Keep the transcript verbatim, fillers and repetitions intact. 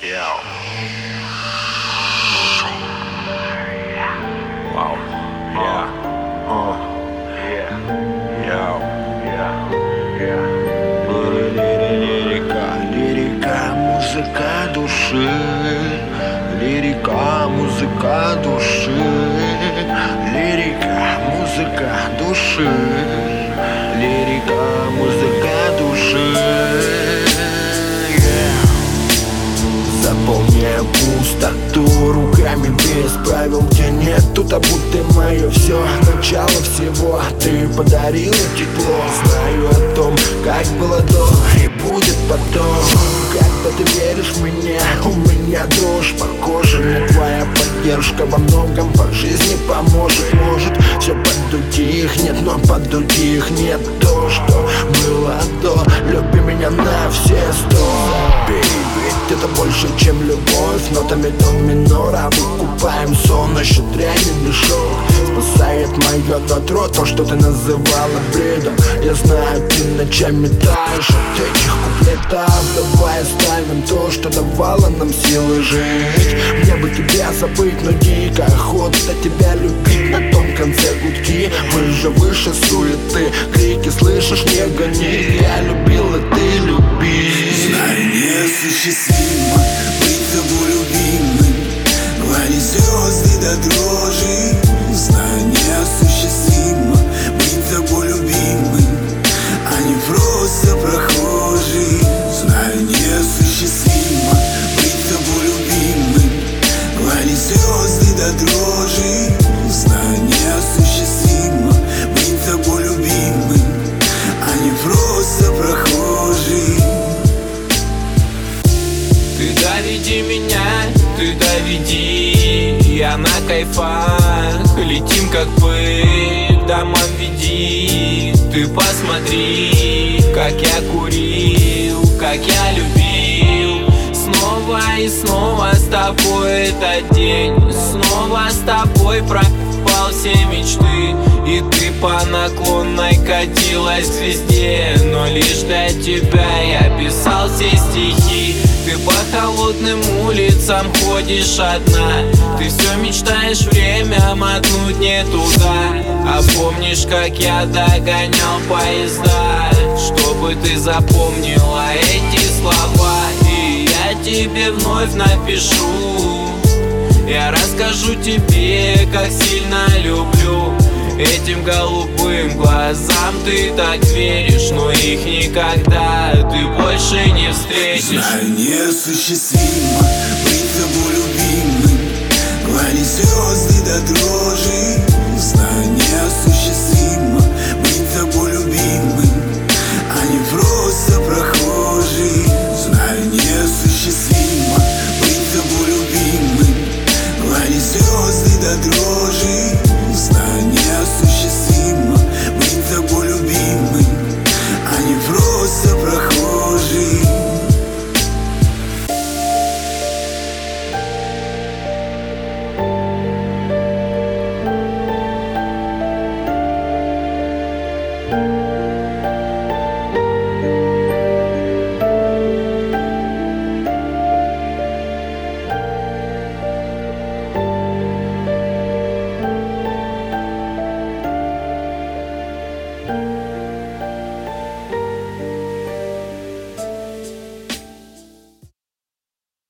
Yeah. Wow. Yeah. Uh. Yeah. Yeah. Yeah. Yeah. Лирика, лирика, музыка души. Лирика, музыка души. Лирика, музыка души. Лирика, музыка души. Заполняю пустоту руками без правил, где нету табу. Ты мое все, начало всего. Ты подарила тепло. Знаю о том, как было до и будет потом. Когда ты веришь в меня, у меня дрожь по коже. Мне твоя поддержка во многом по жизни поможет. Может все под других нет, но под других нет. То, что было до, люби меня на все сто. Ведь это больше, чем любовь. Нотами до минора выкупаем сон. На счет реальный мешок спасает мое нутро. То, что ты называла бредом, я знаю, ты ночами таешь от этих куплетов. Давай оставим то, что давало нам силы жить. Мне бы тебя забыть, но дико охота тебя любить. На том конце гудки, мы же выше суеты. Крики слышишь, не гони. Я любил, и ты люби. Знаю, неосуществимо быть тобой любимым. Вали звезды до дрожи. Знаю, неосуществимо быть тобой любимым, а не просто прохожий. Знаю, неосуществимо быть тобой любимым. Вали звезды до дрожи. Знаю, неосуществимо быть тобой любимым, а не просто прохожий. Ты доведи меня, ты доведи. Я на кайфах, летим как пыль, к домам веди. Ты посмотри, как я курил, как я любил. Снова и снова с тобой этот день. Снова с тобой пропал все мечты. И ты по наклонной катилась к звезде. Но лишь для тебя я писал все стихи. Ты по холодным улицам ходишь одна. Ты все мечтаешь время мотнуть не туда. А помнишь, как я догонял поезда? Чтобы ты запомнила эти слова. И я тебе вновь напишу. Я расскажу тебе, как сильно люблю. Этим голубым глазам ты так веришь, но их никогда ты больше не встретишь. Знаю, неосуществимо быть тобой любимым. Вали звезды до дрожи.